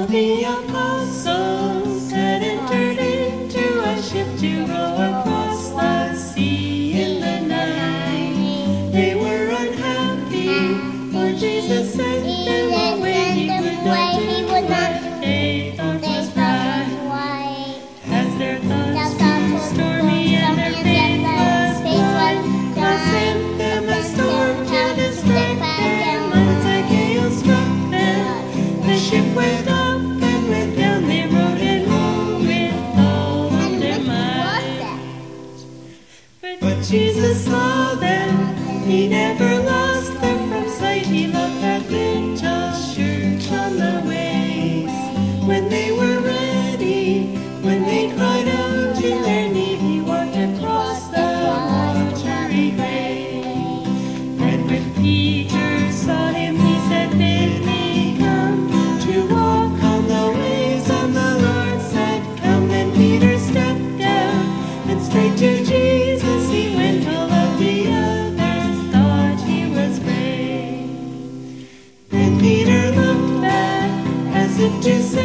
the apostles had entered into a ship to row across the sea in the night. They were unhappy, for Jesus sent them away. He would not do what they thought was right. As their thoughts grew stormy and their faith was blind, God sent them a storm to distract them. Once a gale struck them, the ship went up. But Jesus saw them, He never lost them from sight. He loved that little church on the waves. When they were ready, when they cried out to their need, He walked across the watery grave. And when Peter saw Him, he said, "Bid me come to walk on the waves." And the Lord said, "Come." Then Peter stepped down and straight to Jesus he went. All of the others thought he was brave. Then Peter looked back as if to say,